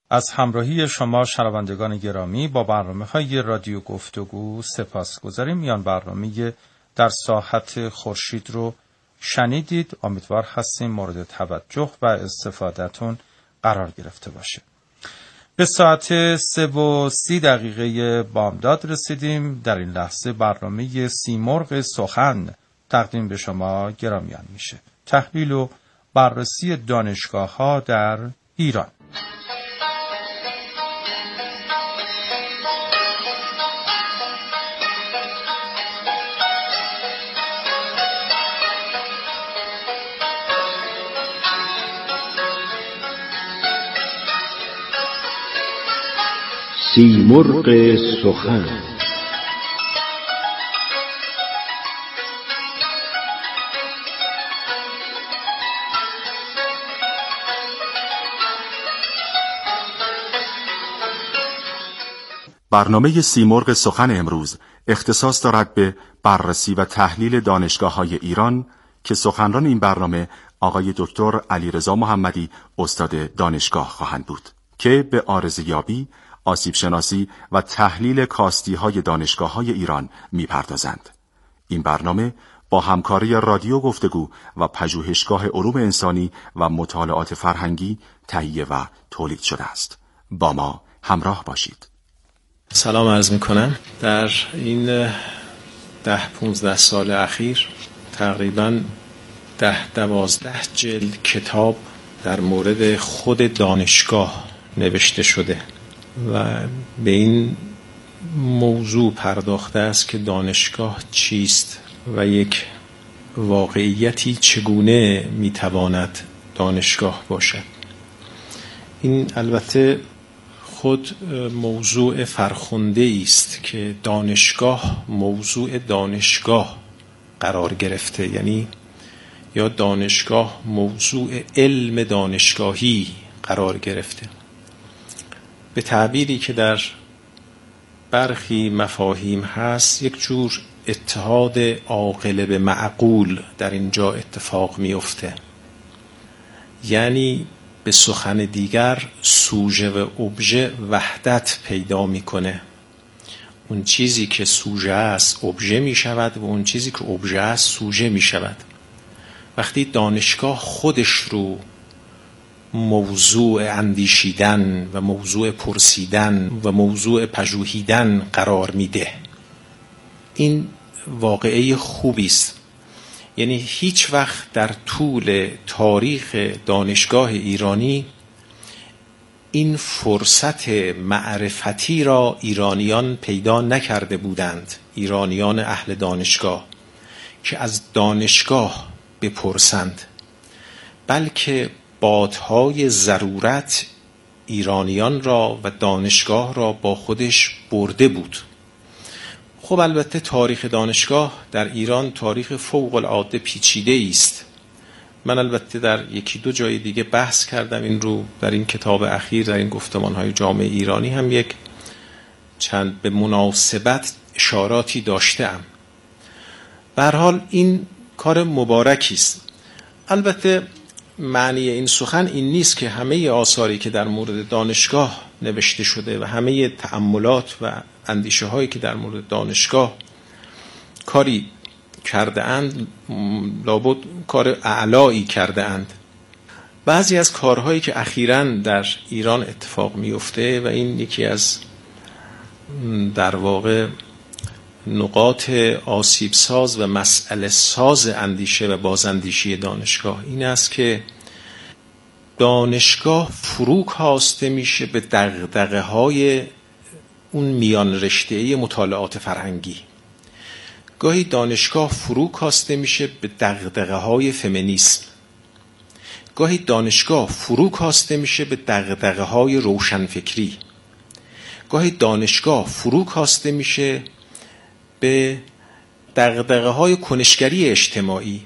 از همراهی شما شنوندگان گرامی با برنامه‌های رادیو گفتگو سپاسگزاریم. میان برنامه در ساحت خورشید رو شنیدید. امیدوار هستیم مورد توجه و استفادهتون قرار گرفته باشه. به ساعت 3:30 بامداد رسیدیم. در این لحظه برنامه سیمرغ سخن تقدیم به شما گرامیان میشه. تحلیل و بررسی دانشگاه‌ها در ایران. سیمرغ سخن. برنامه سیمرغ سخن امروز اختصاص دارد به بررسی و تحلیل دانشگاه‌های ایران که سخنران این برنامه آقای دکتر علیرضا محمدی استاد دانشگاه خواهند بود که به آرزیابی، آسیب شناسی و تحلیل کاستی‌های دانشگاه‌های ایران می‌پردازند. این برنامه با همکاری رادیو گفتگو و پژوهشگاه علوم انسانی و مطالعات فرهنگی تهیه و تولید شده است. با ما همراه باشید. سلام عرض می‌کنم. در این 10-15 سال اخیر تقریباً 10-12 جلد کتاب در مورد خود دانشگاه نوشته شده و به این موضوع پرداخته است که دانشگاه چیست و یک واقعیتی چگونه میتواند دانشگاه باشد. این البته خود موضوع فرخنده است که دانشگاه موضوع دانشگاه قرار گرفته، یعنی یا دانشگاه موضوع علم دانشگاهی قرار گرفته. به تعبیری که در برخی مفاهیم هست، یک جور اتحاد عاقل به معقول در اینجا اتفاق میفته. یعنی به سخن دیگر سوژه و ابژه وحدت پیدا میکنه. اون چیزی که سوژه است ابژه میشود و اون چیزی که ابژه است سوژه میشود. وقتی دانشگاه خودش رو موضوع اندیشیدن و موضوع پرسیدن و موضوع پژوهیدن قرار میده، این واقعه خوبی است. یعنی هیچ وقت در طول تاریخ دانشگاه ایرانی این فرصت معرفتی را ایرانیان پیدا نکرده بودند، ایرانیان اهل دانشگاه، که از دانشگاه بپرسند، بلکه بادهای ضرورت ایرانیان را و دانشگاه را با خودش برده بود. خب البته تاریخ دانشگاه در ایران تاریخ فوق العاده پیچیده است. من البته در 1-2 جای دیگه بحث کردم این رو، در این کتاب اخیر، در این گفتمان‌های جامعه ایرانی هم یک چند به مناسبت اشاراتی داشتم. به هر حال این کار مبارکی است. البته معنی این سخن این نیست که همه آثاری که در مورد دانشگاه نوشته شده و همه تأملات و اندیشه هایی که در مورد دانشگاه کاری کرده اند لابد کار اعلایی کرده اند. بعضی از کارهایی که اخیراً در ایران اتفاق میفته و این یکی از در واقع نقاط آسیب ساز و مسئله ساز اندیشه و بازاندیشی دانشگاه این است که دانشگاه فرو کاسته میشه به دغدغه های اون میان رشته‌ای مطالعات فرهنگی. گاهی دانشگاه فرو کاسته میشه به دغدغه های فمینیسم. گاهی دانشگاه فرو کاسته میشه به دغدغه های روشنفکری. گاهی دانشگاه فرو کاسته میشه به دغدغه های کنشگری اجتماعی.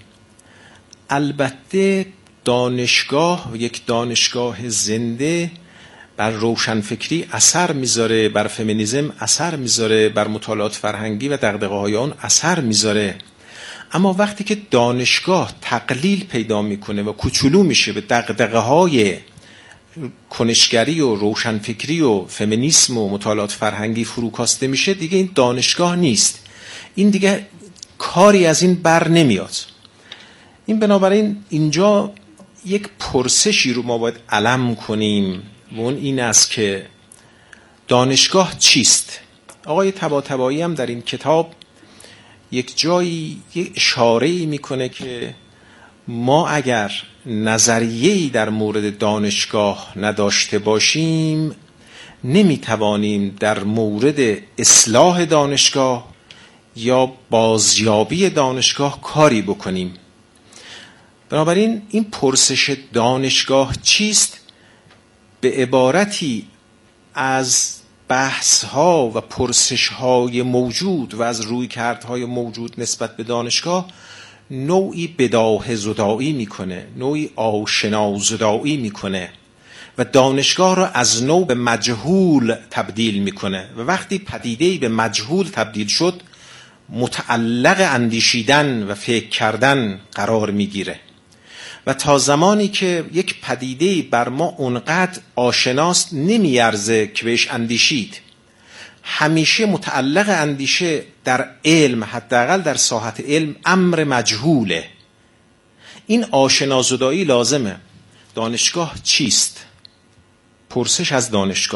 البته دانشگاه یک دانشگاه زنده بر روشنفکری اثر میذاره، بر فمینیسم اثر میذاره، بر مطالعات فرهنگی و دغدغه های آن اثر میذاره. اما وقتی که دانشگاه تقلیل پیدا میکنه و کوچولو میشه به دغدغه های کنشگری و روشنفکری و فمینیسم و مطالعات فرهنگی فروکاسته میشه، دیگه این دانشگاه نیست، این دیگه کاری از این بر نمیاد. این بنابراین اینجا یک پرسشی رو ما باید علم کنیم و اون این است که دانشگاه چیست؟ آقای طباطبایی هم در این کتاب یک جایی یک اشاره‌ای میکنه که ما اگر نظریه‌ای در مورد دانشگاه نداشته باشیم نمیتوانیم در مورد اصلاح دانشگاه یا بازیابی دانشگاه کاری بکنیم. بنابراین این پرسش دانشگاه چیست به عبارتی از بحث‌ها و پرسش‌های موجود و از رویکردهای موجود نسبت به دانشگاه نوعی بداهه زدایی میکنه، نوعی آشنا زدایی میکنه و دانشگاه را از نوع به مجهول تبدیل میکنه و وقتی پدیده‌ای به مجهول تبدیل شد متعلق اندیشیدن و فکر کردن قرار میگیره و تا زمانی که یک پدیده‌ای بر ما اونقدر آشناست نمیارزه که بهش اندیشید. همیشه متعلق اندیشه در علم، حداقل در ساحت علم، امر مجهوله. این آشنازدایی لازمه. دانشگاه چیست؟ پرسش از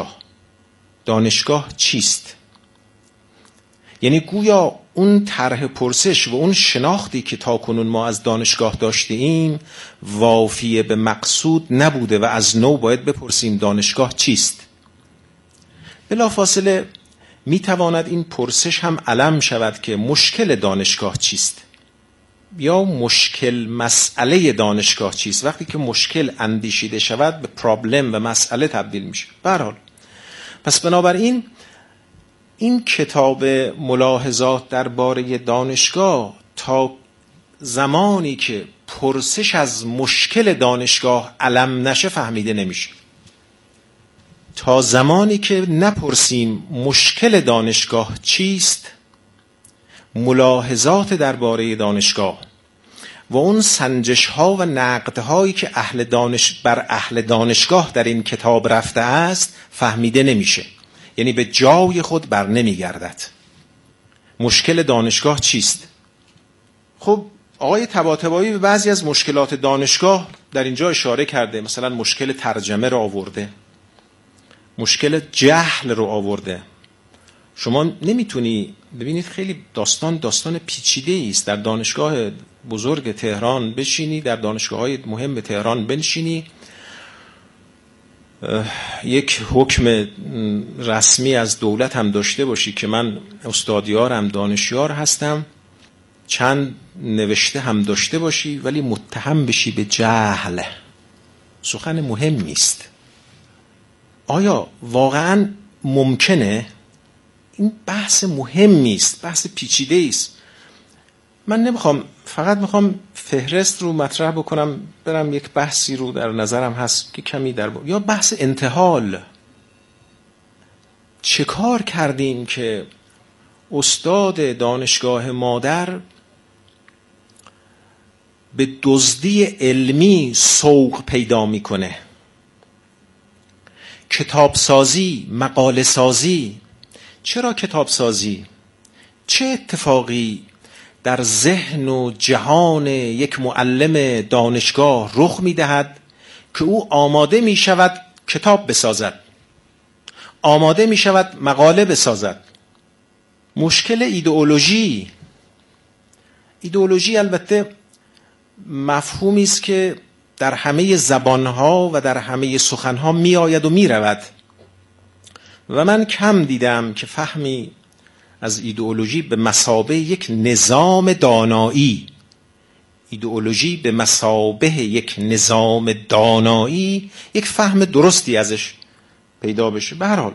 دانشگاه چیست؟ یعنی گویا اون طرح پرسش و اون شناختی که تاکنون ما از دانشگاه داشته ایم وافیه به مقصود نبوده و از نو باید بپرسیم دانشگاه چیست؟ بلافاصله میتواند این پرسش هم علم شود که مشکل دانشگاه چیست یا مشکل مسئله دانشگاه چیست. وقتی که مشکل اندیشیده شود به پرابلم و مسئله تبدیل میشه. به هر حال پس بنابراین این کتاب ملاحظات درباره دانشگاه تا زمانی که پرسش از مشکل دانشگاه علم نشه فهمیده نمیشه. تا زمانی که نپرسیم مشکل دانشگاه چیست، ملاحظات درباره دانشگاه و اون سنجش ها و نقد هایی که بر اهل دانشگاه در این کتاب رفته است فهمیده نمیشه، یعنی به جای خود بر نمیگردد. مشکل دانشگاه چیست؟ خب آقای طباطبایی به بعضی از مشکلات دانشگاه در اینجا اشاره کرده. مثلا مشکل ترجمه رو آورده، مشکل جهل رو آورده. شما نمیتونی ببینید خیلی داستان پیچیده است. در دانشگاه بزرگ تهران بشینی، در دانشگاه‌های مهم تهران بنشینی، یک حکم رسمی از دولت هم داشته باشی که من استادیارم، دانشیار هستم، چند نوشته هم داشته باشی ولی متهم بشی به جهل. سخن مهمی است. آیا واقعا ممکنه؟ این بحث مهمی است، بحث پیچیده است. من نمیخوام، فقط میخوام فهرست رو مطرح بکنم، برم یک بحثی رو در نظرم هست که کمی یا بحث انتحال. چه کار کردیم که استاد دانشگاه مادر به دزدی علمی سوق پیدا میکنه؟ کتابسازی، مقاله سازی. چرا کتابسازی؟ چه اتفاقی در ذهن و جهان یک معلم دانشگاه رخ میدهد که او آماده می شود کتاب بسازد، آماده می شود مقاله بسازد؟ مشکل ایدئولوژی. ایدئولوژی البته مفهومی است که در همه زبانها و در همه سخنها می آید و می رود و من کم دیدم که فهمی از ایدئولوژی به مثابه یک نظام دانایی، ایدئولوژی به مثابه یک نظام دانایی یک فهم درستی ازش پیدا بشه. به هر حال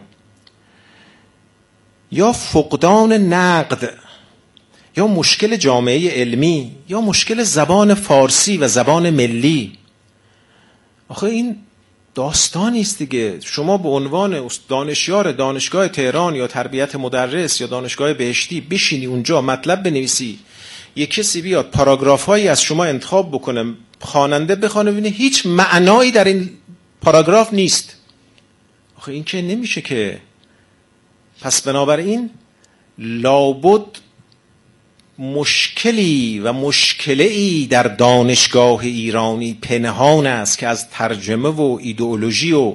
یا فقدان نقد، یا مشکل جامعه علمی، یا مشکل زبان فارسی و زبان ملی. آخه این داستانی است دیگه. شما به عنوان دانشیار دانشگاه تهران یا تربیت مدرس یا دانشگاه بهشتی بشینی اونجا مطلب بنویسی، یک کسی بیاد پاراگراف هایی از شما انتخاب بکنه، خواننده بخونه، ببینه هیچ معنایی در این پاراگراف نیست. آخه این که نمیشه که. پس بنابراین لابد مشکلی و مشکلی در دانشگاه ایرانی پنهان است که از ترجمه و ایدئولوژی و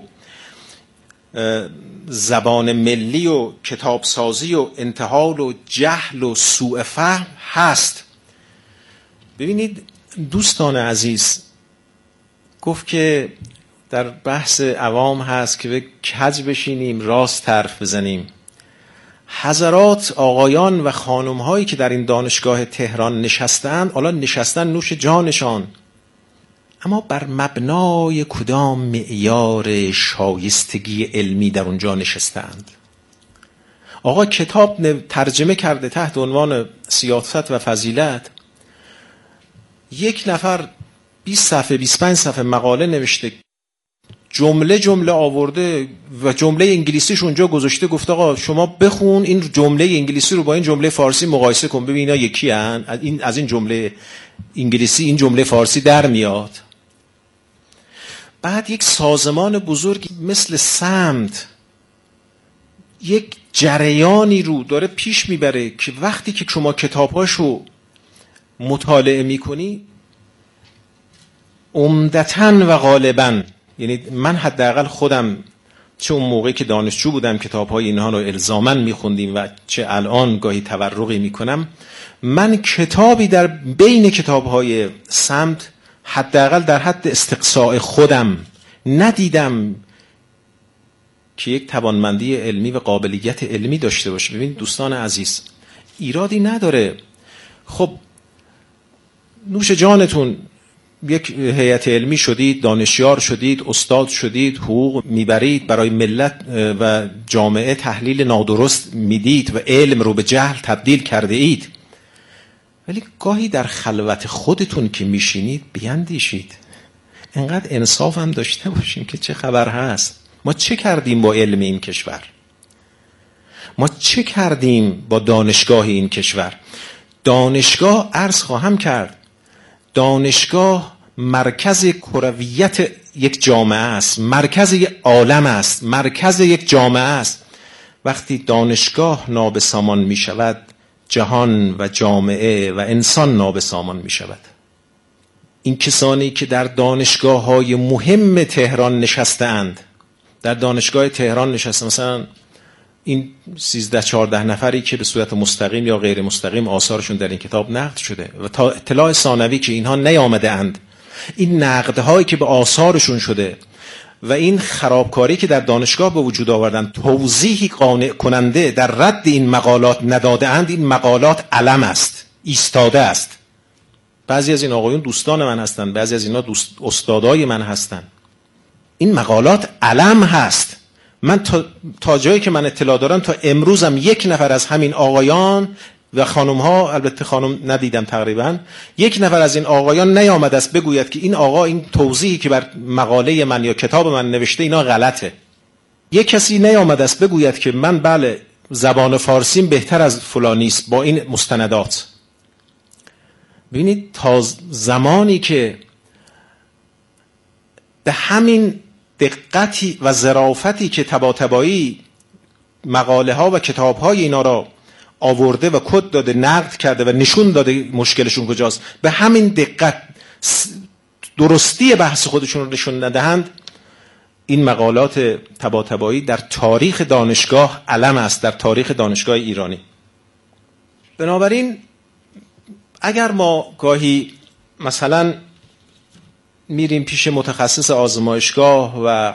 زبان ملی و کتابسازی و انتحال و جهل و سوء فهم هست. ببینید دوستان عزیز، گفت که در بحث عوام هست که به کج بشینیم راست حرف بزنیم. حضرات آقایان و خانم هایی که در این دانشگاه تهران نشستند، حالا نشستن نوش جانشان، اما بر مبنای کدام معیار شایستگی علمی در اونجا نشستند؟ آقا کتاب ترجمه کرده تحت عنوان سیاست و فضیلت، یک نفر 20 صفحه 25 صفحه مقاله نوشته، جمله آورده و جمله انگلیسیش اونجا گذاشته، گفت آقا شما بخون این جمله انگلیسی رو با این جمله فارسی مقایسه کن، ببین اینا یکی هن، از این جمله انگلیسی این جمله فارسی در میاد. بعد یک سازمان بزرگ مثل سمت یک جریانی رو داره پیش میبره که وقتی که شما کتابهاشو مطالعه میکنی عمدتاً و غالباً، یعنی من حداقل خودم چه اون موقعی که دانشجو بودم کتاب‌های اینها رو الزاماً می‌خوندیم و چه الان گاهی تورقی می‌کنم، من کتابی در بین کتاب‌های سمت حداقل در حد استقصاء خودم ندیدم که یک توانمندی علمی و قابلیت علمی داشته باشه. ببین دوستان عزیز، ایرادی نداره. خب نوش جانتون، یک هیئت علمی شدید، دانشیار شدید، استاد شدید، حقوق میبرید، برای ملت و جامعه تحلیل نادرست میدید و علم رو به جهل تبدیل کرده اید، ولی گاهی در خلوت خودتون که میشینید بیندیشید. انقدر انصاف هم داشته باشیم که چه خبر هست. ما چه کردیم با علم این کشور؟ ما چه کردیم با دانشگاه این کشور؟ دانشگاه، عرض خواهم کرد، دانشگاه مرکز کرویت یک جامعه است، مرکز یک عالم است، مرکز یک جامعه است. وقتی دانشگاه نابسامان می شود، جهان و جامعه و انسان نابسامان می شود. این کسانی که در دانشگاه های مهم تهران نشستند، در دانشگاه تهران نشسته، مثلا این 13-14 نفری که به صورت مستقیم یا غیر مستقیم آثارشون در این کتاب نقد شده و تا اطلاع ثانوی که اینها نیامده اند، این نقدهایی که به آثارشون شده و این خرابکاری که در دانشگاه به وجود آوردن، توضیحی قانع کننده در رد این مقالات نداده اند، این مقالات علم است، ایستاده است. بعضی از این آقایون دوستان من هستند، بعضی از اینا استادای من هستند. این مقالات علم هست. من تا جایی که من اطلاع دارم تا امروزم یک نفر از همین آقایان و خانم ها، البته خانم ندیدم تقریبا، یک نفر از این آقایان نیامده است بگوید که این آقا این توضیحی که بر مقاله من یا کتاب من نوشته اینا غلطه. یک کسی نیامده است بگوید که من بله زبان فارسیم بهتر از فلانی است با این مستندات. ببینید تا زمانی که به همین دقتی و ظرافتی که طباطبایی مقاله ها و کتاب های اینا را آورده و کد داده، نقد کرده و نشون داده مشکلشون کجاست، به همین دقت درستی بحث خودشون رو نشون ندهند، این مقالات طباطبایی در تاریخ دانشگاه علم است، در تاریخ دانشگاه ایرانی. بنابراین اگر ما گاهی مثلا میریم پیش متخصص آزمایشگاه و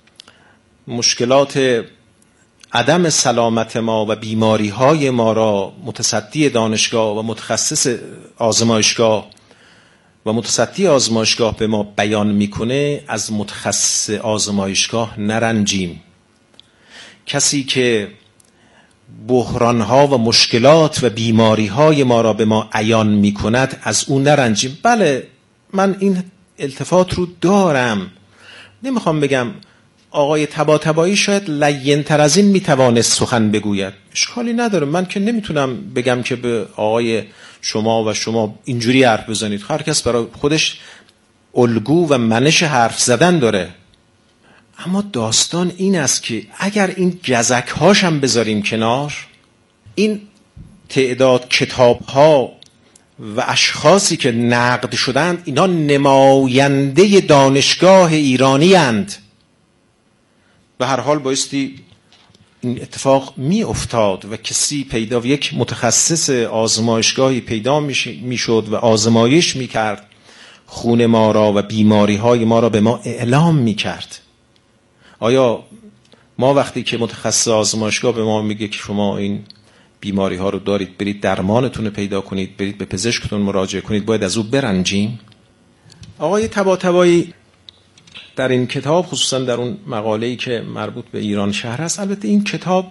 مشکلات عدم سلامت ما و بیماری های ما را متصدی دانشگاه و متخصص آزمایشگاه و متصدی آزمایشگاه به ما بیان میکنه، از متخصص آزمایشگاه نرنجیم. کسی که بحران ها و مشکلات و بیماری های ما را به ما عیان میکند، از اون نرنجیم. بله من این التفات رو دارم، نمیخوام بگم آقای طباطبایی شاید لین‌تر از این میتوانست سخن بگوید، اشکالی نداره. من که نمیتونم بگم که به آقای شما و شما اینجوری حرف بزنید. هر کس برای خودش الگو و منش حرف زدن داره. اما داستان این است که اگر این گزک هاشم بذاریم کنار، این تعداد کتاب ها و اشخاصی که نقد شدند، اینا نماینده دانشگاه ایرانی اند. به هر حال بایستی این اتفاق می افتاد و کسی پیدا، یک متخصص آزمایشگاهی پیدا می شد و آزمایش می کرد، خون ما را و بیماری های ما را به ما اعلام می کرد. آیا ما وقتی که متخصص آزمایشگاه به ما میگه که شما این بیماری ها رو دارید، برید درمانتون رو پیدا کنید، برید به پزشکتون مراجعه کنید، باید از او برنجیم؟ آقای طباطبایی در این کتاب، خصوصا در اون مقاله‌ای که مربوط به ایران شهر است، البته این کتاب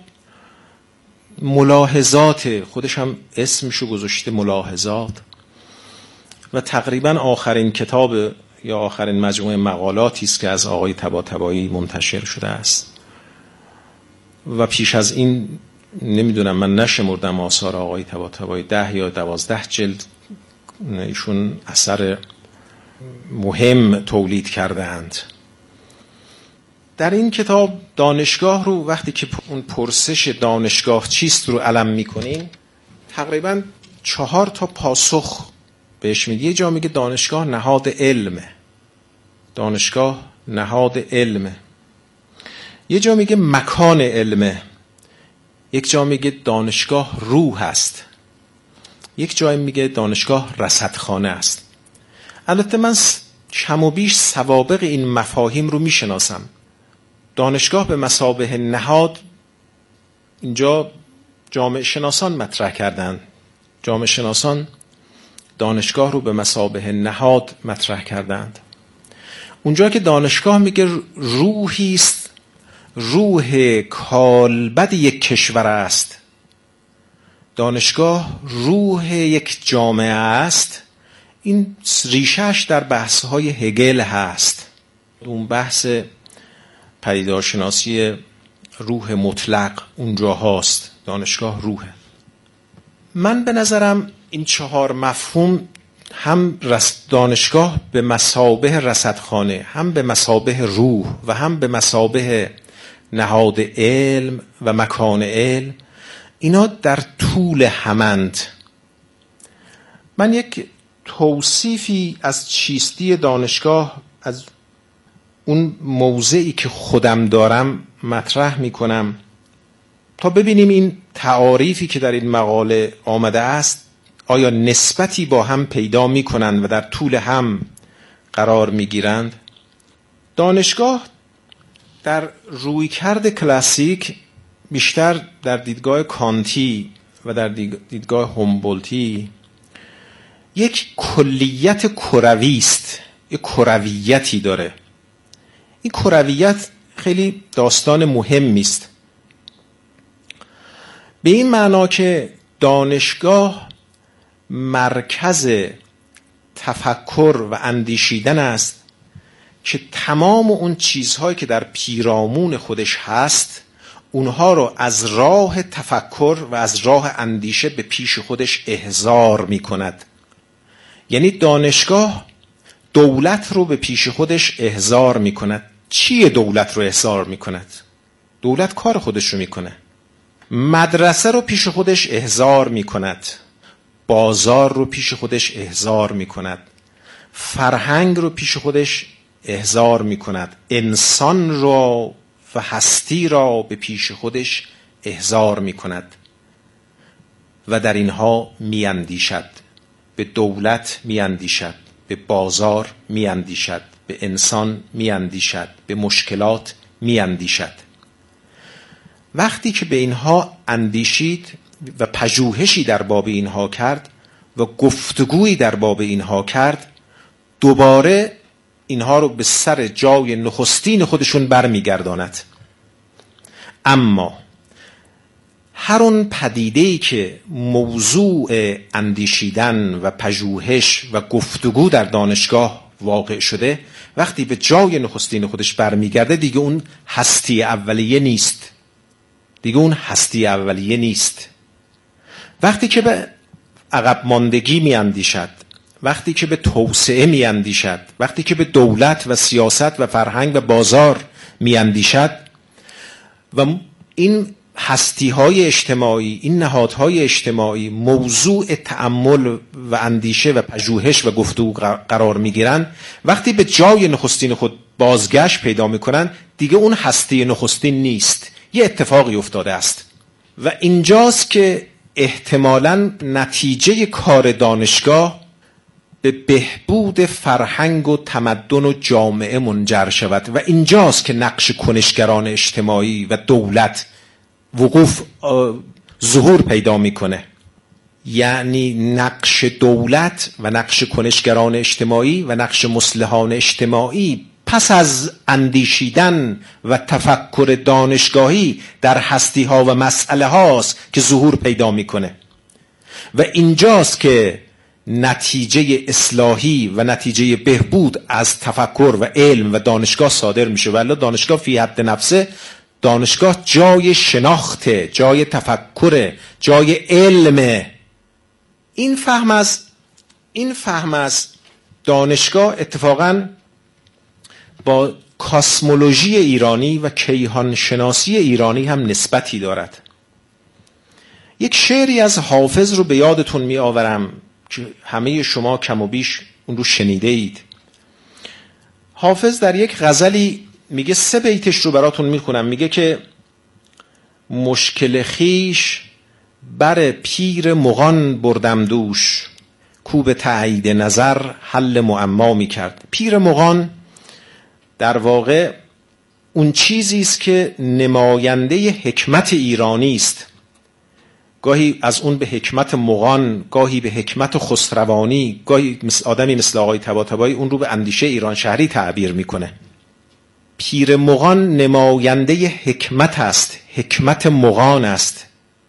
ملاحظات، خودش هم اسمشو گذاشته ملاحظات، و تقریبا آخرین کتاب یا آخرین مجموعه مقالاتی است که از آقای طباطبایی منتشر شده است. و پیش از این نمیدونم، من نشمردم آثار آقای طباطبایی، 10 یا 12 جلد ایشون اثر مهم تولید کرده اند. در این کتاب دانشگاه رو، وقتی که اون پرسش دانشگاه چیست رو علم میکنیم، تقریبا 4 تا پاسخ بهش میگه. یه جا میگه دانشگاه نهاد علمه، دانشگاه نهاد علمه. یه جا میگه مکان علمه. یک جا میگه دانشگاه روح است. یک جای میگه دانشگاه رصدخانه است. البته من کم و بیش سوابق این مفاهیم رو میشناسم. دانشگاه به مثابه نهاد، اینجا جامعه شناسان مطرح کردن. جامعه شناسان دانشگاه رو به مثابه نهاد مطرح کردند. اونجا که دانشگاه میگه روحی است، روح کالبد یک کشور است. دانشگاه روح یک جامعه است. این ریشهش در بحث‌های هگل هست. اون بحث پدیدارشناسی روح مطلق اونجا هست. دانشگاه روحه. من به نظرم این 4 مفهوم، هم دانشگاه به مثابه رصدخانه، هم به مثابه روح و هم به مثابه نهاد علم و مکان علم، اینا در طول همند. من یک توصیفی از چیستی دانشگاه از اون موضعی که خودم دارم مطرح می کنم تا ببینیم این تعاریفی که در این مقاله آمده است آیا نسبتی با هم پیدا می کنند و در طول هم قرار می گیرند. دانشگاه در رویکرد کلاسیک بیشتر در دیدگاه کانتی و در دیدگاه هومبولتی یک کلیت کروی است، یک کرویتی داره. این کرویت خیلی داستان مهمی است، به این معنا که دانشگاه مرکز تفکر و اندیشیدن است که تمام اون چیزهایی که در پیرامون خودش هست اونها رو از راه تفکر و از راه اندیشه به پیش خودش احضار می کند. یعنی دانشگاه دولت رو به پیش خودش احضار می کند. چیه دولت رو احضار می کند؟ دولت کار خودش رو می کنه. مدرسه رو پیش خودش احضار می کند. بازار رو پیش خودش احضار می کند. فرهنگ رو پیش خودش احضار می کند. انسان رو و هستی را به پیش خودش احضار می کند و در اینها می اندیشد. به دولت می اندیشد، به بازار می اندیشد، به انسان می اندیشد، به مشکلات می اندیشد. وقتی که به اینها اندیشید و پژوهشی در باب اینها کرد و گفتگویی در باب اینها کرد، دوباره اینها رو به سر جای نخستین خودشون برمیگرداند. اما هر اون پدیده‌ای که موضوع اندیشیدن و پژوهش و گفتگو در دانشگاه واقع شده، وقتی به جای نخستین خودش برمیگرده دیگه اون هستی اولیه نیست. دیگه اون هستی اولیه نیست. وقتی که به عقب ماندگی می اندیشد، وقتی که به توسعه میاندیشد، وقتی که به دولت و سیاست و فرهنگ و بازار میاندیشد و این هستی‌های اجتماعی، این نهادهای اجتماعی موضوع تأمل و اندیشه و پژوهش و گفتگو قرار میگیرند، وقتی به جای نخستین خود بازگشت پیدا میکنن، دیگه اون هستی نخستین نیست، یه اتفاقی افتاده است. و اینجاست که احتمالاً نتیجه کار دانشگاه به بهبود فرهنگ و تمدن و جامعه منجر شود و اینجاست که نقش کنشگران اجتماعی و دولت ظهور پیدا میکنه. یعنی نقش دولت و نقش کنشگران اجتماعی و نقش مصلحان اجتماعی پس از اندیشیدن و تفکر دانشگاهی در هستی ها و مسئله هاست که ظهور پیدا میکنه و اینجاست که نتیجه اصلاحی و نتیجه بهبود از تفکر و علم و دانشگاه صادر میشه. ولی دانشگاه فی حد نفسه، دانشگاه جای شناخت، جای تفکر، جای علم. این فهم از دانشگاه اتفاقاً با کاسمولوژی ایرانی و کیهان شناسی ایرانی هم نسبتی دارد. یک شعری از حافظ رو به یادتون می آورم که همه شما کم و بیش اون رو شنیده اید. حافظ در یک غزلی میگه، 3 بیتش رو براتون میخونم. میگه که مشکل خیش بر پیر مغان بردم دوش، کو به تایید نظر حل معما میکرد. پیر مغان در واقع اون چیزی است که نماینده حکمت ایرانی است. گاهی از اون به حکمت مغان، گاهی به حکمت خسروانی، گاهی آدمی مثل آقای طباطبایی اون رو به اندیشه ایران شهری تعبیر میکنه. پیر مغان نماینده حکمت است، حکمت مغان است،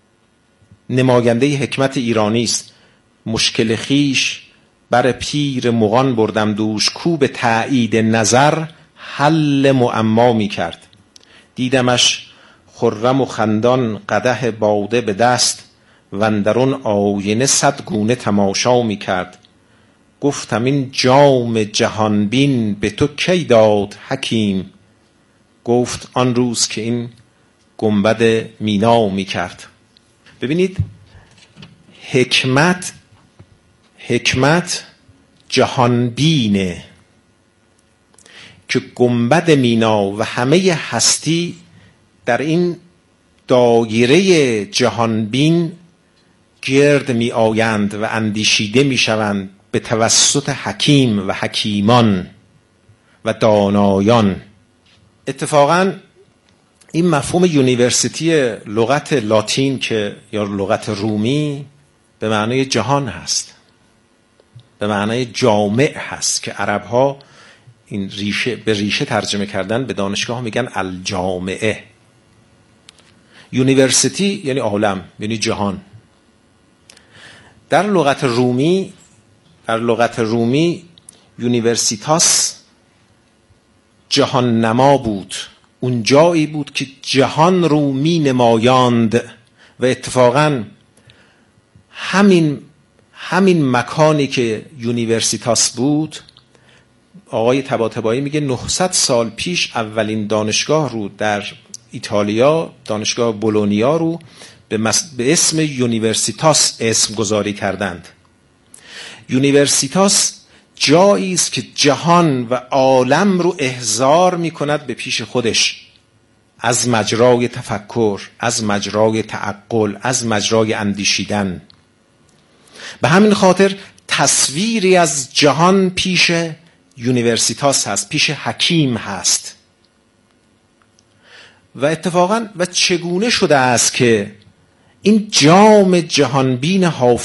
نماینده حکمت ایرانی است. مشکل خیش بر پیر مغان بردم دوش، کو به تایید نظر حل معما می کرد. دیدمش خرم و خندان قدح باده به دست، و اندرون آینه 100 گونه تماشا می کرد. گفتم این جام جهان بین به تو کی داد حکیم، گفت آن روز که این گنبد مینا می کرد. ببینید حکمت جهان بینه که گنبد مینا و همه هستی در این دایره جهان بین گرد می آیند و اندیشیده می شوند به توسط حکیم و حکیمان و دانایان. اتفاقاً این مفهوم یونیورسیتی لغت لاتین که یا لغت رومی به معنای جهان هست، به معنای جامع هست که عرب‌ها این به ریشه ترجمه کردن، به دانشگاه میگن الجامعه. یونیورسیتی یعنی عالم، یعنی جهان. در لغت رومی یونیورسیتاس جهان نما بود، اون جایی بود که جهان رو می نمایاند و اتفاقاً همین مکانی که یونیورسیتاس بود، آقای طباطبایی میگه 900 سال پیش اولین دانشگاه رو در ایتالیا، دانشگاه بولونیا رو به اسم یونیورسیتاس اسم گذاری کردند. یونیورسیتاس جایی است که جهان و عالم رو احضار میکند به پیش خودش، از مجرای تفکر، از مجرای تعقل، از مجرای اندیشیدن. به همین خاطر تصویری از جهان پیش یونیورسیتاس هست، پیش حکیم هست. و اتفاقاً و چگونه شده است که این جام جهانبین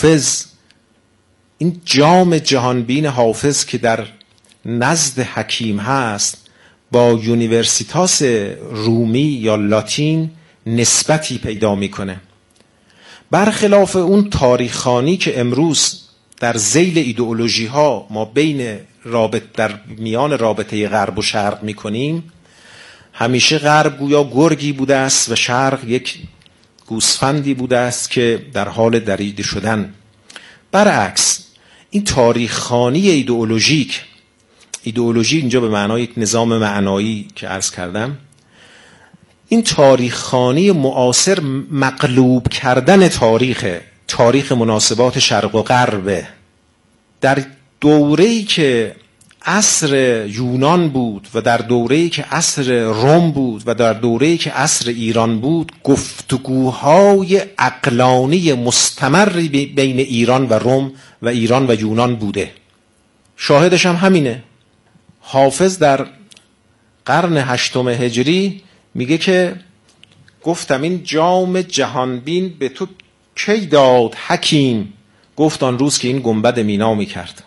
حافظ که در نزد حکیم هست با یونیورسیتاس رومی یا لاتین نسبتی پیدا میکنه. برخلاف اون تاریخ‌خوانی که امروز در ذیل ایدئولوژی ها ما در میان رابطه غرب و شرق میکنیم، همیشه غرب گویا گرگی بوده است و شرق یک گوسفندی بوده است که در حال دریده شدن. برعکس این تاریخ خوانی ایدئولوژیک اینجا به معنای یک نظام معنایی که عرض کردم، این تاریخ خوانی معاصر مقلوب کردن تاریخ مناسبات شرق و غرب در دوره‌ای که عصر یونان بود و در دوره‌ای که عصر روم بود و در دوره‌ای که عصر ایران بود، گفتگوهای عقلانی مستمری بین ایران و روم و ایران و یونان بوده. شاهدش هم همینه. حافظ در قرن 8 هجری میگه که گفتم این جام جهانبین به تو کی داد حکیم، گفت آن روز که این گنبد مینا میکرد.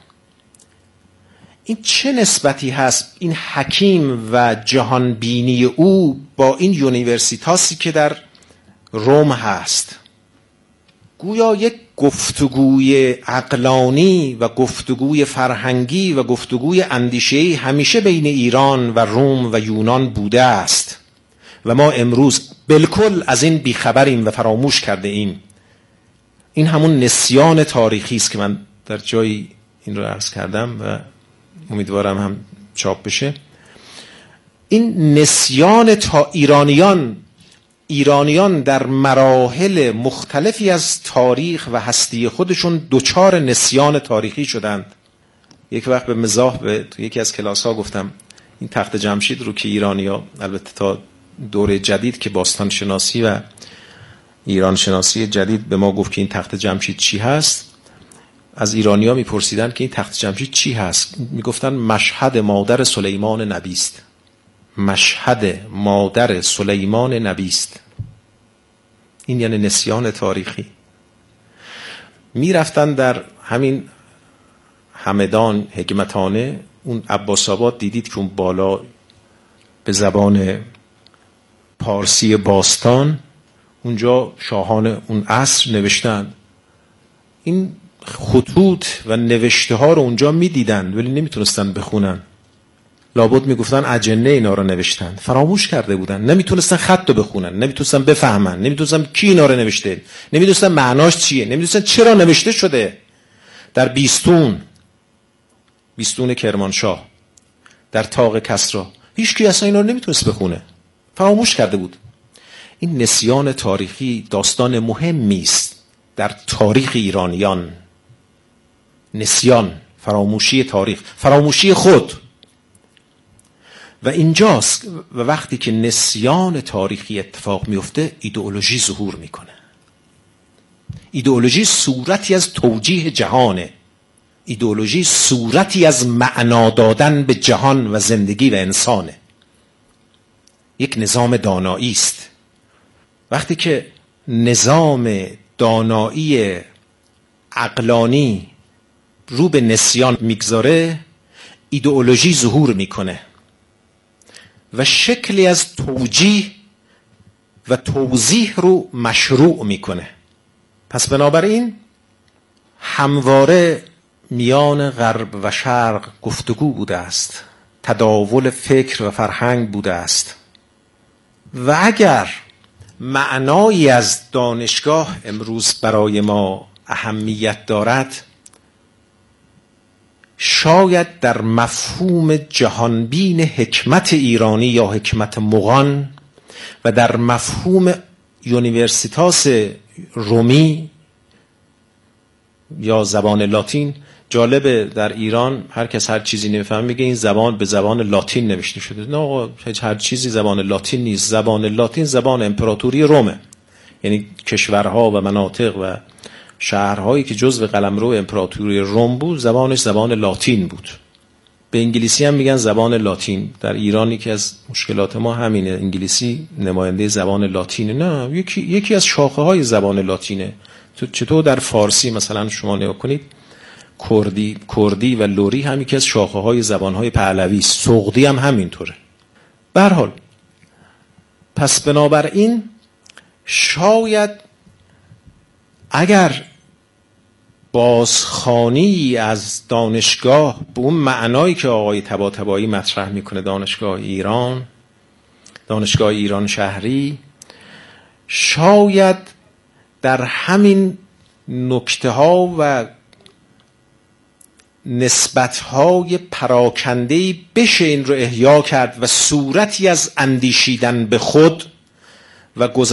این چه نسبتی هست این حکیم و جهانبینی او با این یونیورسیتاسی که در روم هست؟ گویا یک گفتگوی عقلانی و گفتگوی فرهنگی و گفتگوی اندیشه‌ای همیشه بین ایران و روم و یونان بوده است و ما امروز بالکل از این بیخبریم و فراموش کرده ایم. این همون نسیان تاریخی است که من در جایی این رو عرض کردم و امیدوارم هم چاپ بشه. این نسیان تا ایرانیان در مراحل مختلفی از تاریخ و هستی خودشون دوچار نسیان تاریخی شدند. یک وقت به مزاح به یکی از کلاس ها گفتم این تخت جمشید رو که ایرانی‌ها، البته تا دوره جدید که باستان شناسی و ایران شناسی جدید به ما گفت که این تخت جمشید چی هست، از ایرانی‌ها میپرسیدن که این تخت جمشید چی هست، میگفتن مشهد مادر سلیمان نبی است. مشهد مادر سلیمان نبی است. این یعنی نسیان تاریخی. میرفتن در همین همدان حکمتانه، اون عباس آباد دیدید که اون بالا به زبان پارسی باستان اونجا شاهان اون عصر نوشتن. این خطوط و نوشته ها رو اونجا میدیدن ولی نمیتونستن بخونن. لابد میگفتن اجنه اینا رو نوشتن. فراموش کرده بودن. نمیتونستن خط رو بخونن، نمیتونستن بفهمن، نمیتونستن کی اینا رو نوشته، نمیدونستن معناش چیه، نمیدونستن چرا نوشته شده. در بیستون کرمانشاه، در طاق کسرا، هیچ کی اصلا اینا رو نمیتونست بخونه. فراموش کرده بود. این نسیان تاریخی داستان مهمی است در تاریخ ایرانیان. نسیان، فراموشی تاریخ، فراموشی خود. و اینجاست و وقتی که نسیان تاریخی اتفاق میفته ایدئولوژی ظهور میکنه. ایدئولوژی صورتی از توجیه جهانه. ایدئولوژی صورتی از معنا دادن به جهان و زندگی و انسانه. یک نظام دانایی است. وقتی که نظام دانایی عقلانی رو به نسیان میگذاره، ایدئولوژی ظهور میکنه و شکلی از توجیه و توضیح رو مشروع میکنه. پس بنابراین همواره میان غرب و شرق گفتگو بوده است، تداول فکر و فرهنگ بوده است. و اگر معنایی از دانشگاه امروز برای ما اهمیت دارد، شاید در مفهوم جهانبین حکمت ایرانی یا حکمت مغان و در مفهوم یونیورسیتاس رومی یا زبان لاتین. جالبه در ایران هر کس هر چیزی نمیفهمه میگه این زبان به زبان لاتین نوشته شده. نه آقا، هر چیزی زبان لاتین نیست. زبان لاتین زبان امپراتوری رومه، یعنی کشورها و مناطق و شهرهایی که جزو قلمرو امپراتوری روم بود زبانش زبان لاتین بود. به انگلیسی هم میگن زبان لاتین. در ایرانی که از مشکلات ما همینه، انگلیسی نماینده زبان لاتینه. نه، یکی از شاخه های زبان لاتینه. چطور در فارسی مثلا شما نگاه کنید، کردی و لری هم یکی از شاخه های زبان های پهلوی است. سغدی هم همینطوره. به هر حال پس بنابراین شاید اگر بازخوانی از دانشگاه به اون معنایی که آقای طباطبایی مطرح میکنه، دانشگاه ایران شهری، شاید در همین نکته ها و نسبت‌های پراکنده‌ای بشه این رو احیا کرد و صورتی از اندیشیدن به خود و